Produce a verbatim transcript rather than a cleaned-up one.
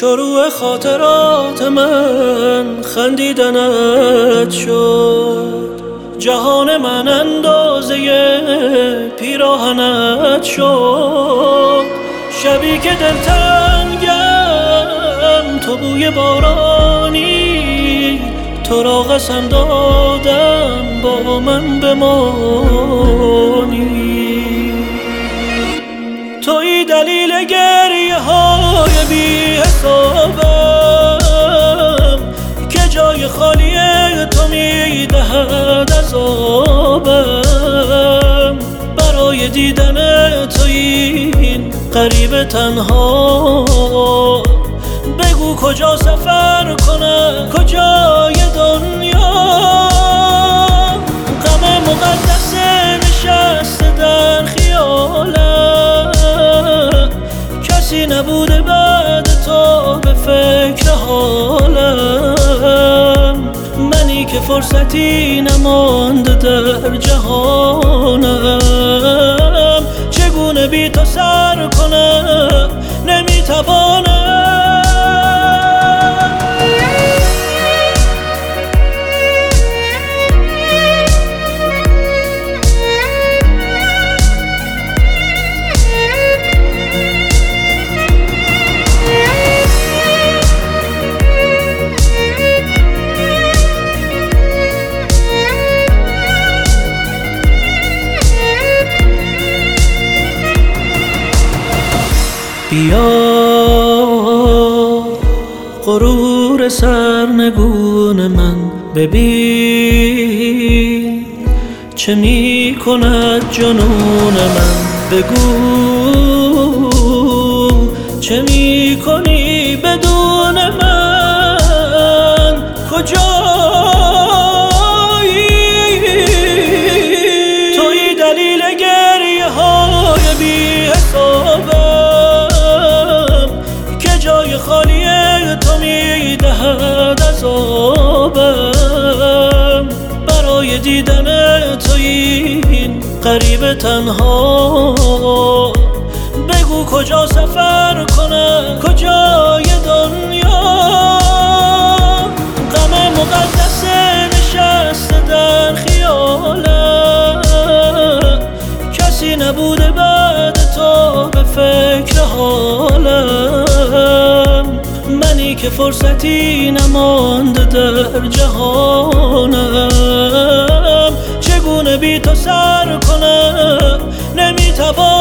شروع خاطرات من خندیدنت شد، جهان من اندازه پیراهنت شد. شبی که دلتنگم تو بوی بارانی، تو را قسم دادم با من بمانی. تویی دلیل گریه های بی حسابم که جای خالی تو می دهد عذابم. برای دیدن تو این غریب تنها، بگو کجا سفر کنم کجای دنیا. غم مقدس نشسته در خیالم، کسی نبوده بعد تو به فکر حالم. منی که فرصتی نمانده در جهانم، چگونه بی تو سر کنم نمیتوانم. بیا غرور سرنگون من ببین، چه می کند جنون من. بگو چه می کنی بدون من، کجایی؟ تویی دلیل گریه های بی حسابم که جای خالی تو می دهد عذابم. برای دیدن تو این غریب تنها، بگو کجا سفر کنم کجای دنیا. غم مقدس نشسته در خیالم، کسی نبوده بعد تو به فکر حالم. منی که فرصتی نمانده در جهانم، چگونه بی تو سر کنم نمیتوانم.